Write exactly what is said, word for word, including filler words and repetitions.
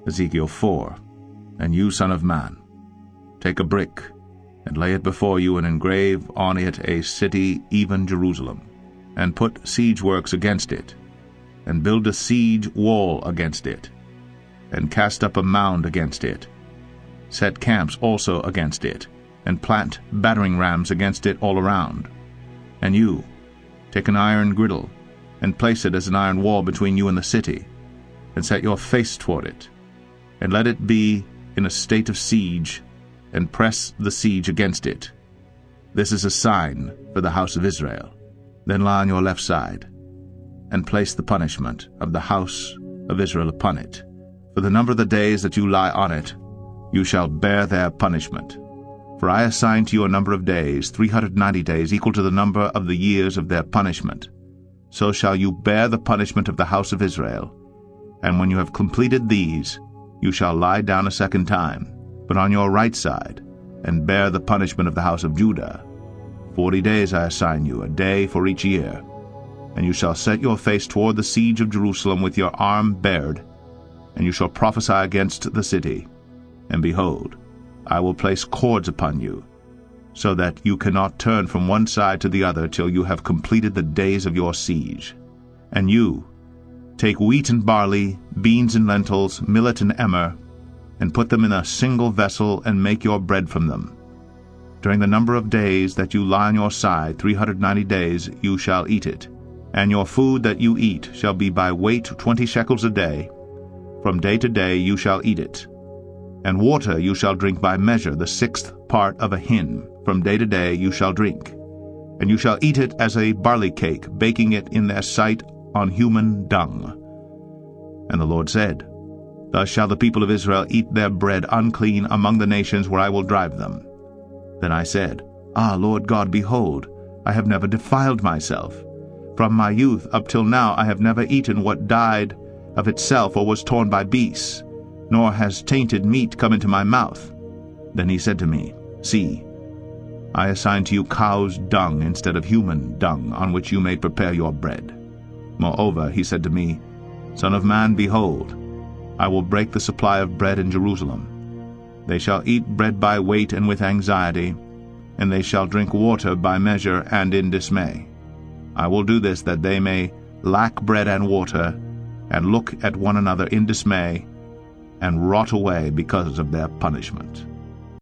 Ezekiel four. And you, son of man, take a brick, and lay it before you, and engrave on it a city, even Jerusalem, and put siege works against it, and build a siege wall against it, and cast up a mound against it. Set camps also against it, and plant battering rams against it all around. And you, take an iron griddle, and place it as an iron wall between you and the city, and set your face toward it, and let it be in a state of siege, and press the siege against it. This is a sign for the house of Israel. Then lie on your left side, and place the punishment of the house of Israel upon it. For the number of the days that you lie on it, you shall bear their punishment. For I assign to you a number of days, three hundred ninety days, equal to the number of the years of their punishment. So shall you bear the punishment of the house of Israel. And when you have completed these, you shall lie down a second time, but on your right side, and bear the punishment of the house of Judah. Forty days I assign you, a day for each year. And you shall set your face toward the siege of Jerusalem with your arm bared, and you shall prophesy against the city. And behold, I will place cords upon you, so that you cannot turn from one side to the other till you have completed the days of your siege. And you, take wheat and barley, beans and lentils, millet and emmer, and put them in a single vessel, and make your bread from them. During the number of days that you lie on your side, three hundred ninety days, you shall eat it. And your food that you eat shall be by weight twenty shekels a day. From day to day you shall eat it. And water you shall drink by measure, the sixth part of a hin. From day to day you shall drink. And you shall eat it as a barley cake, baking it in their sight on human dung. And the Lord said, Thus shall the people of Israel eat their bread unclean among the nations where I will drive them. Then I said, Ah, Lord God, behold, I have never defiled myself. From my youth up till now I have never eaten what died of itself or was torn by beasts, nor has tainted meat come into my mouth. Then he said to me, See, I assign to you cow's dung instead of human dung, on which you may prepare your bread. Moreover, he said to me, Son of man, behold, I will break the supply of bread in Jerusalem. They shall eat bread by weight and with anxiety, and they shall drink water by measure and in dismay. I will do this that they may lack bread and water, and look at one another in dismay, and rot away because of their punishment.